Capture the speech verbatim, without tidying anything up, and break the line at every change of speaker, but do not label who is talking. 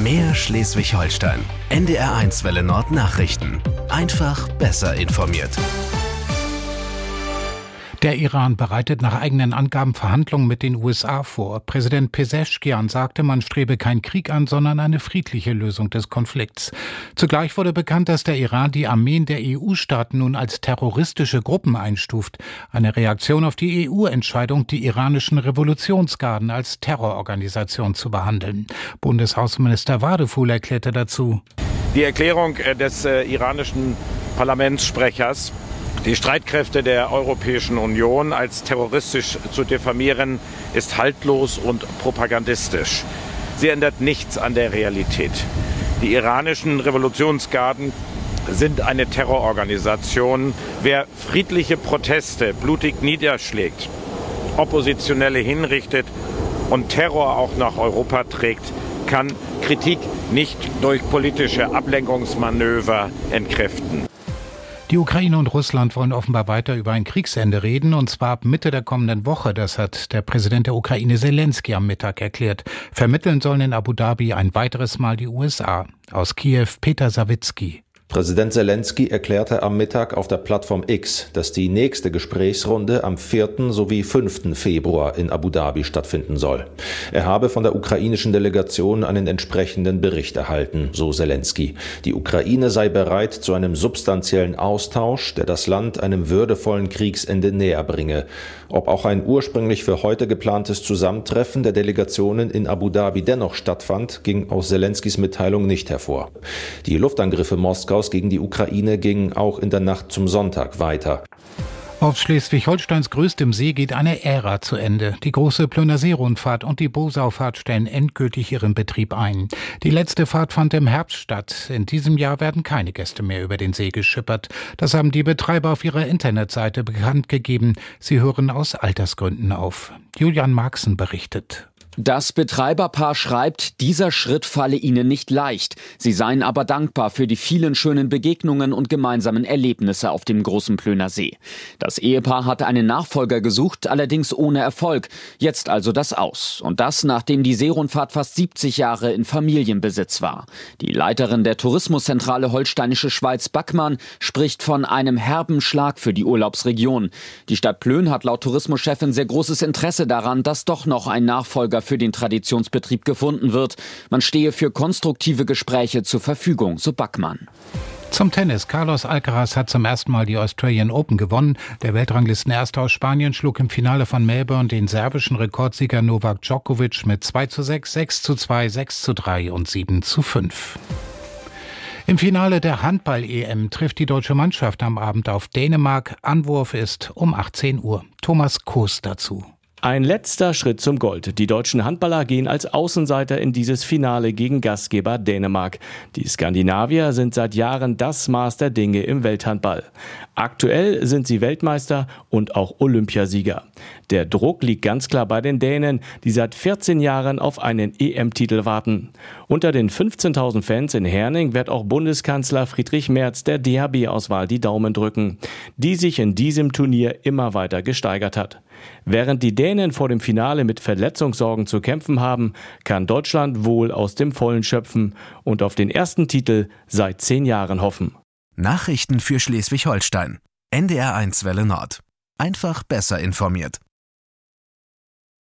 Mehr Schleswig-Holstein. N D R eins Welle Nord Nachrichten. Einfach besser informiert.
Der Iran bereitet nach eigenen Angaben Verhandlungen mit den U S A vor. Präsident Pezeshkian sagte, man strebe keinen Krieg an, sondern eine friedliche Lösung des Konflikts. Zugleich wurde bekannt, dass der Iran die Armeen der E U-Staaten nun als terroristische Gruppen einstuft. Eine Reaktion auf die E U-Entscheidung, die iranischen Revolutionsgarden als Terrororganisation zu behandeln. Bundesaußenminister Wadefuhl erklärte dazu:
Die Erklärung des äh, iranischen Parlamentssprechers, die Streitkräfte der Europäischen Union als terroristisch zu diffamieren, ist haltlos und propagandistisch. Sie ändert nichts an der Realität. Die iranischen Revolutionsgarden sind eine Terrororganisation. Wer friedliche Proteste blutig niederschlägt, Oppositionelle hinrichtet und Terror auch nach Europa trägt, kann Kritik nicht durch politische Ablenkungsmanöver entkräften.
Die Ukraine und Russland wollen offenbar weiter über ein Kriegsende reden, und zwar ab Mitte der kommenden Woche. Das hat der Präsident der Ukraine Selenskyj am Mittag erklärt. Vermitteln sollen in Abu Dhabi ein weiteres Mal die U S A. Aus Kiew Peter Sawicki.
Präsident Selenskyj erklärte am Mittag auf der Plattform X, dass die nächste Gesprächsrunde am vierten sowie fünften Februar in Abu Dhabi stattfinden soll. Er habe von der ukrainischen Delegation einen entsprechenden Bericht erhalten, so Selenskyj. Die Ukraine sei bereit zu einem substanziellen Austausch, der das Land einem würdevollen Kriegsende näher bringe. Ob auch ein ursprünglich für heute geplantes Zusammentreffen der Delegationen in Abu Dhabi dennoch stattfand, ging aus Selenskys Mitteilung nicht hervor. Die Luftangriffe Moskaus gegen die Ukraine gingen auch in der Nacht zum Sonntag weiter.
Auf Schleswig-Holsteins größtem See geht eine Ära zu Ende. Die große Plöner-See-Rundfahrt und die Bosau-Fahrt stellen endgültig ihren Betrieb ein. Die letzte Fahrt fand im Herbst statt. In diesem Jahr werden keine Gäste mehr über den See geschippert. Das haben die Betreiber auf ihrer Internetseite bekannt gegeben. Sie hören aus Altersgründen auf. Julian Marxen berichtet.
Das Betreiberpaar schreibt, dieser Schritt falle ihnen nicht leicht. Sie seien aber dankbar für die vielen schönen Begegnungen und gemeinsamen Erlebnisse auf dem großen Plöner See. Das Ehepaar hatte einen Nachfolger gesucht, allerdings ohne Erfolg. Jetzt also das Aus. Und das, nachdem die Seerundfahrt fast siebzig Jahre in Familienbesitz war. Die Leiterin der Tourismuszentrale Holsteinische Schweiz, Backmann, spricht von einem herben Schlag für die Urlaubsregion. Die Stadt Plön hat laut Tourismuschefin sehr großes Interesse daran, dass doch noch ein Nachfolger für den Traditionsbetrieb gefunden wird. Man stehe für konstruktive Gespräche zur Verfügung, so Backmann.
Zum Tennis. Carlos Alcaraz hat zum ersten Mal die Australian Open gewonnen. Der Weltranglistenerste aus Spanien schlug im Finale von Melbourne den serbischen Rekordsieger Novak Djokovic mit zwei zu sechs, sechs zu zwei, sechs zu drei und sieben zu fünf. Im Finale der Handball-E M trifft die deutsche Mannschaft am Abend auf Dänemark. Anwurf ist um achtzehn Uhr. Thomas Koos dazu.
Ein letzter Schritt zum Gold. Die deutschen Handballer gehen als Außenseiter in dieses Finale gegen Gastgeber Dänemark. Die Skandinavier sind seit Jahren das Maß der Dinge im Welthandball. Aktuell sind sie Weltmeister und auch Olympiasieger. Der Druck liegt ganz klar bei den Dänen, die seit vierzehn Jahren auf einen E M-Titel warten. Unter den fünfzehntausend Fans in Herning wird auch Bundeskanzler Friedrich Merz der D H B-Auswahl die Daumen drücken, die sich in diesem Turnier immer weiter gesteigert hat. Während die Dänen vor dem Finale mit Verletzungssorgen zu kämpfen haben, kann Deutschland wohl aus dem Vollen schöpfen und auf den ersten Titel seit zehn Jahren hoffen.
Nachrichten für Schleswig-Holstein. N D R eins Welle Nord. Einfach besser informiert.